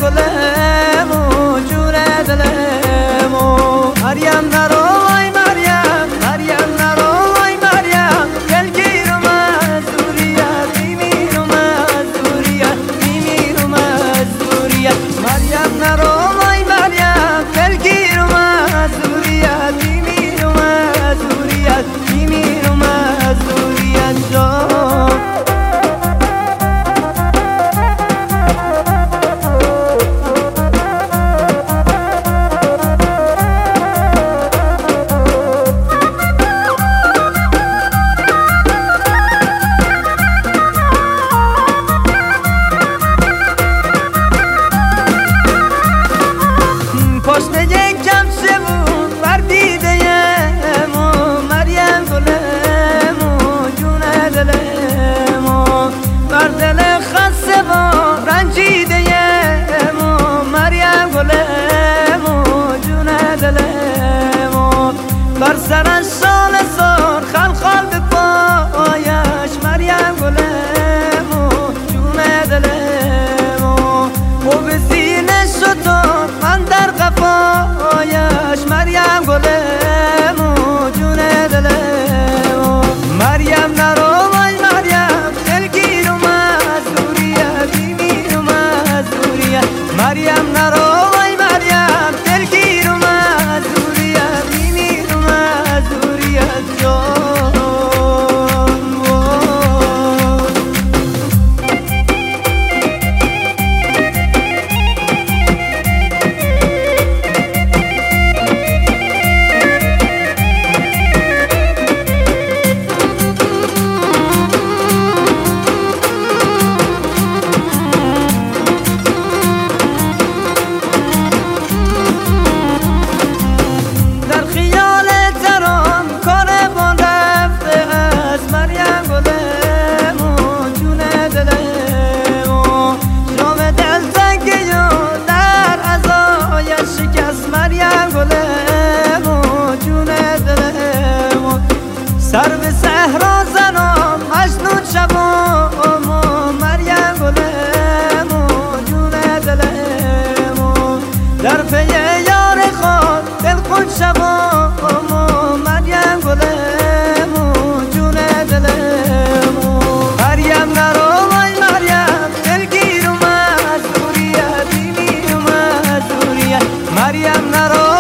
گلم و جون دلم و مریم نرو وای مریم، مریم نرو وای مریم، دلگیرم از دوریت، میمیرم از دوریت، میمیرم از دوریت. مریم نرو وای مریم، دلگیرم از دوریت، میمیرم از دوریت، میمیرم از دوریت جان. پشت یک کم شبون بر دیده و مریم گلم و جون دلم و بر دل خسته و رنجیده و مریم گلم و جون دلم و بر سرش شال سر خلخال به پایش مریم گلم و جون دلم و به سینه شطور من در قفایش مریم گلم و جون دلم. مریم نرو وای مریم، دلگیرم از دوریت، میمیرم از دوریت. مریم نرو وای مریم، دلگیرم از دوریت، میمیرم از دوریت جان. سر به صحرا زنم مجنون شوم و مریم گلم و جون دلم و در پی یار خود دلخون شوم و مریم گلم و جون دلم و مریم نرو وای مریم، دلگیرم از دوریت، میمیرم از دوریت. مریم نرو